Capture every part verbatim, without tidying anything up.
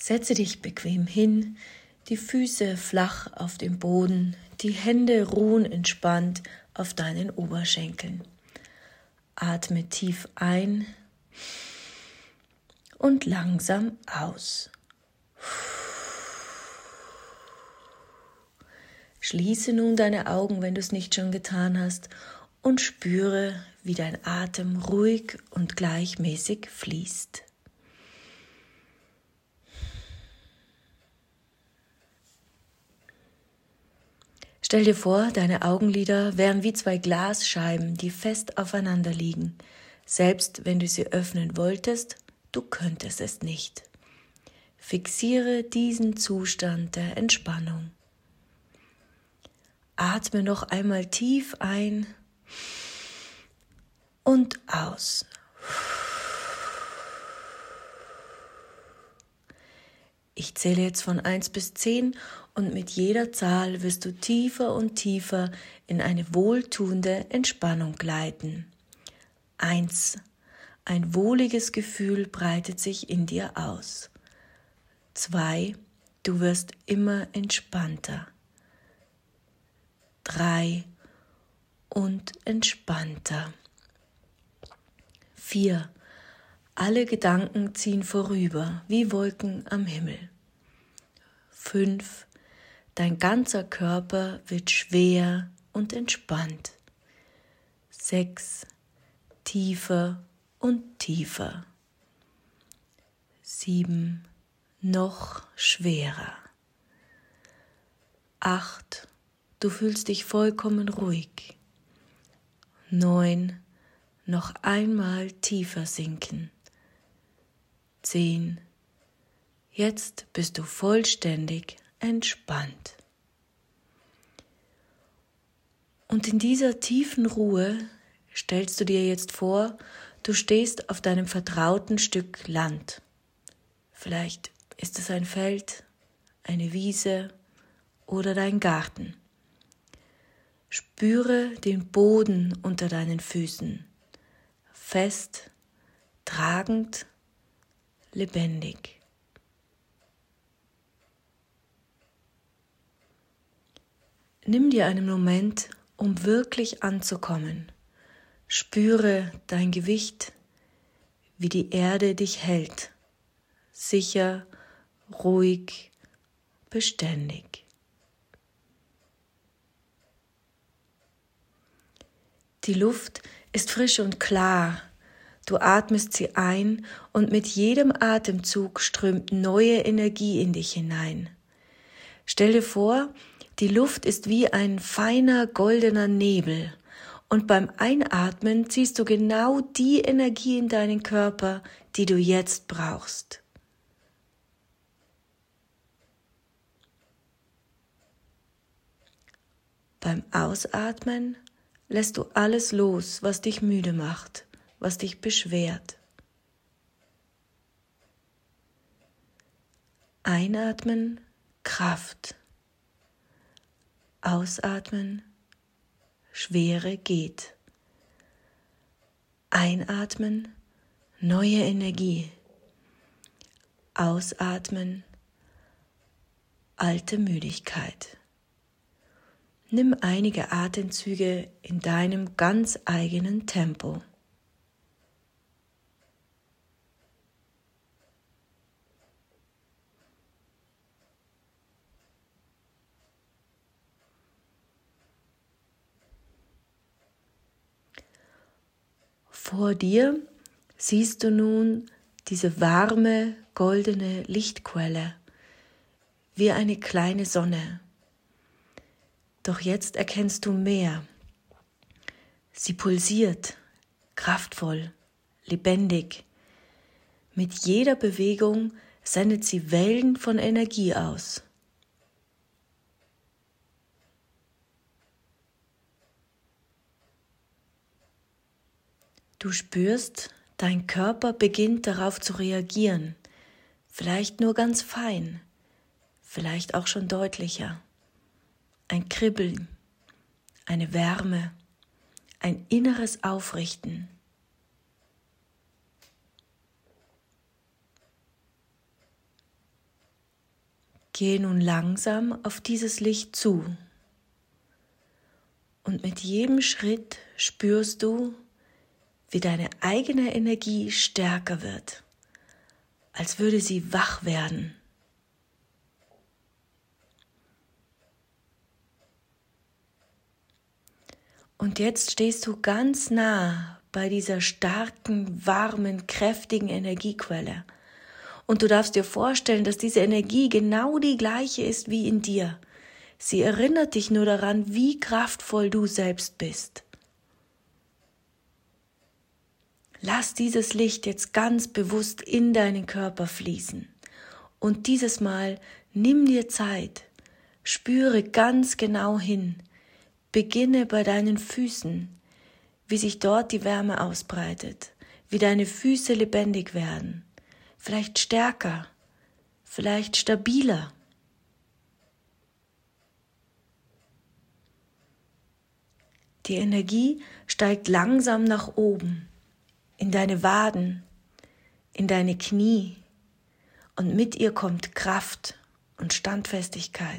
Setze dich bequem hin, die Füße flach auf dem Boden, die Hände ruhen entspannt auf deinen Oberschenkeln. Atme tief ein und langsam aus. Schließe nun deine Augen, wenn du es nicht schon getan hast, und spüre, wie dein Atem ruhig und gleichmäßig fließt. Stell dir vor, deine Augenlider wären wie zwei Glasscheiben, die fest aufeinander liegen. Selbst wenn du sie öffnen wolltest, du könntest es nicht. Fixiere diesen Zustand der Entspannung. Atme noch einmal tief ein und aus. Ich zähle jetzt von eins bis zehn und mit jeder Zahl wirst du tiefer und tiefer in eine wohltuende Entspannung gleiten. eins. Ein wohliges Gefühl breitet sich in dir aus. zwei. Du wirst immer entspannter. drei. Und entspannter. vier. Alle Gedanken ziehen vorüber, wie Wolken am Himmel. fünf. Dein ganzer Körper wird schwer und entspannt. sechs. Tiefer und tiefer. sieben. Noch schwerer. acht. Du fühlst dich vollkommen ruhig. neun. Noch einmal tiefer sinken. zehn. Jetzt bist du vollständig entspannt. Und in dieser tiefen Ruhe stellst du dir jetzt vor, du stehst auf deinem vertrauten Stück Land. Vielleicht ist es ein Feld, eine Wiese oder dein Garten. Spüre den Boden unter deinen Füßen, fest, tragend, lebendig. Nimm dir einen Moment, um wirklich anzukommen. Spüre dein Gewicht, wie die Erde dich hält, sicher, ruhig, beständig. Die Luft ist frisch und klar. Du atmest sie ein und mit jedem Atemzug strömt neue Energie in dich hinein. Stell dir vor, die Luft ist wie ein feiner goldener Nebel und beim Einatmen ziehst du genau die Energie in deinen Körper, die du jetzt brauchst. Beim Ausatmen lässt du alles los, was dich müde macht, was dich beschwert. Einatmen, Kraft. Ausatmen, Schwere geht. Einatmen, neue Energie. Ausatmen, alte Müdigkeit. Nimm einige Atemzüge in deinem ganz eigenen Tempo. Vor dir siehst du nun diese warme, goldene Lichtquelle, wie eine kleine Sonne. Doch jetzt erkennst du mehr. Sie pulsiert, kraftvoll, lebendig. Mit jeder Bewegung sendet sie Wellen von Energie aus. Du spürst, dein Körper beginnt darauf zu reagieren, vielleicht nur ganz fein, vielleicht auch schon deutlicher. Ein Kribbeln, eine Wärme, ein inneres Aufrichten. Gehe nun langsam auf dieses Licht zu. Und mit jedem Schritt spürst du, wie deine eigene Energie stärker wird, als würde sie wach werden. Und jetzt stehst du ganz nah bei dieser starken, warmen, kräftigen Energiequelle. Und du darfst dir vorstellen, dass diese Energie genau die gleiche ist wie in dir. Sie erinnert dich nur daran, wie kraftvoll du selbst bist. Lass dieses Licht jetzt ganz bewusst in deinen Körper fließen. Und dieses Mal nimm dir Zeit, spüre ganz genau hin. Beginne bei deinen Füßen, wie sich dort die Wärme ausbreitet, wie deine Füße lebendig werden, vielleicht stärker, vielleicht stabiler. Die Energie steigt langsam nach oben, in deine Waden, in deine Knie, und mit ihr kommt Kraft und Standfestigkeit.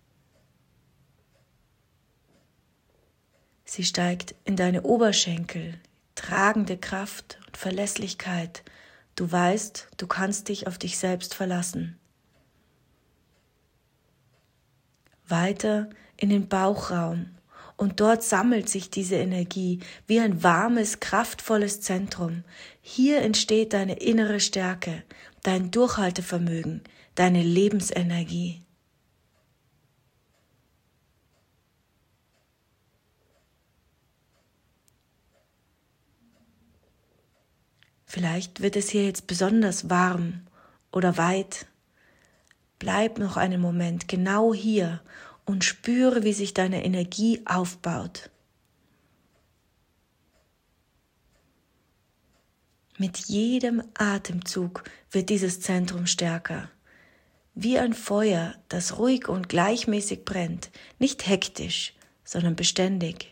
Sie steigt in deine Oberschenkel, tragende Kraft und Verlässlichkeit. Du weißt, du kannst dich auf dich selbst verlassen. Weiter in den Bauchraum, und dort sammelt sich diese Energie wie ein warmes, kraftvolles Zentrum. Hier entsteht deine innere Stärke, dein Durchhaltevermögen, deine Lebensenergie. Vielleicht wird es hier jetzt besonders warm oder weit. Bleib noch einen Moment genau hier und spüre, wie sich deine Energie aufbaut. Mit jedem Atemzug wird dieses Zentrum stärker. Wie ein Feuer, das ruhig und gleichmäßig brennt, nicht hektisch, sondern beständig.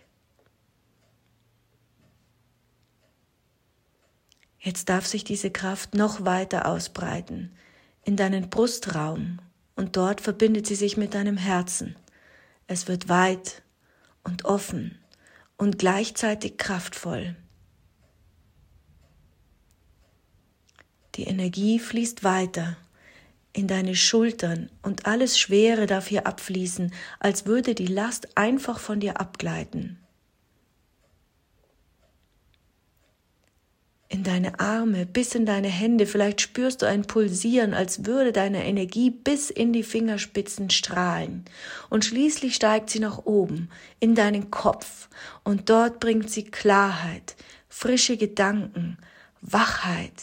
Jetzt darf sich diese Kraft noch weiter ausbreiten, in deinen Brustraum, und dort verbindet sie sich mit deinem Herzen. Es wird weit und offen und gleichzeitig kraftvoll. Die Energie fließt weiter in deine Schultern, und alles Schwere darf hier abfließen, als würde die Last einfach von dir abgleiten. In deine Arme, bis in deine Hände, vielleicht spürst du ein Pulsieren, als würde deine Energie bis in die Fingerspitzen strahlen. Und schließlich steigt sie nach oben, in deinen Kopf, und dort bringt sie Klarheit, frische Gedanken, Wachheit.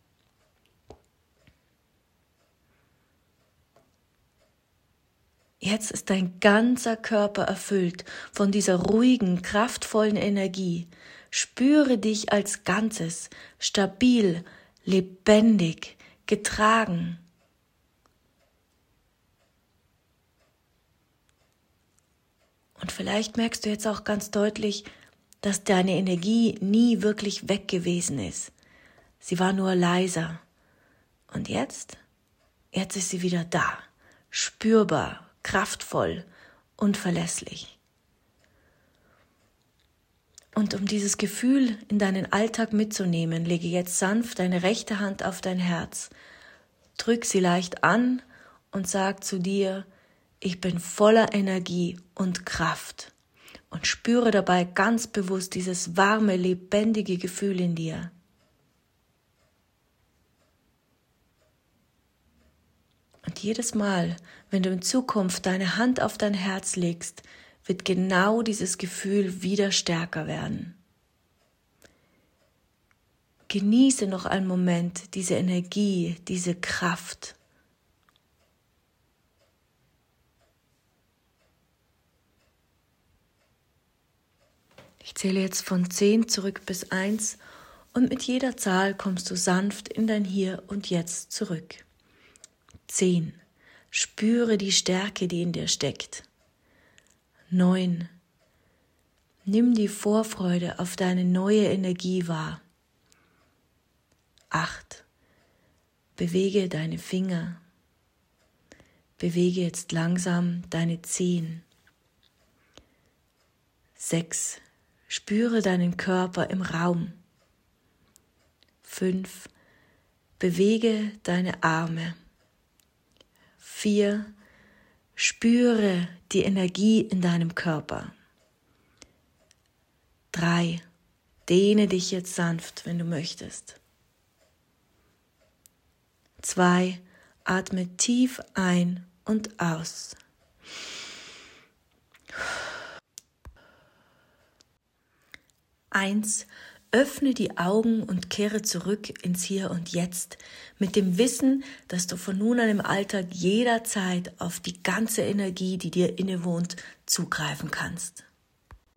Jetzt ist dein ganzer Körper erfüllt von dieser ruhigen, kraftvollen Energie. Spüre dich als Ganzes, stabil, lebendig, getragen. Und vielleicht merkst du jetzt auch ganz deutlich, dass deine Energie nie wirklich weg gewesen ist. Sie war nur leiser. Und jetzt? Jetzt ist sie wieder da, spürbar, kraftvoll und verlässlich. Und um dieses Gefühl in deinen Alltag mitzunehmen, lege jetzt sanft deine rechte Hand auf dein Herz. Drück sie leicht an und sag zu dir, ich bin voller Energie und Kraft. Und spüre dabei ganz bewusst dieses warme, lebendige Gefühl in dir. Und jedes Mal, wenn du in Zukunft deine Hand auf dein Herz legst, wird genau dieses Gefühl wieder stärker werden. Genieße noch einen Moment diese Energie, diese Kraft. Ich zähle jetzt von zehn zurück bis eins, und mit jeder Zahl kommst du sanft in dein Hier und Jetzt zurück. zehn. Spüre die Stärke, die in dir steckt. neun. Nimm die Vorfreude auf deine neue Energie wahr. acht. Bewege deine Finger. Bewege jetzt langsam deine Zehen. Sechs. Spüre deinen Körper im Raum. Fünf. Bewege deine Arme. Vier. Spüre die Energie in deinem Körper. Drei. Dehne dich jetzt sanft, wenn du möchtest. Zwei. Atme tief ein und aus. Eins. Öffne die Augen und kehre zurück ins Hier und Jetzt mit dem Wissen, dass du von nun an im Alltag jederzeit auf die ganze Energie, die dir innewohnt, zugreifen kannst.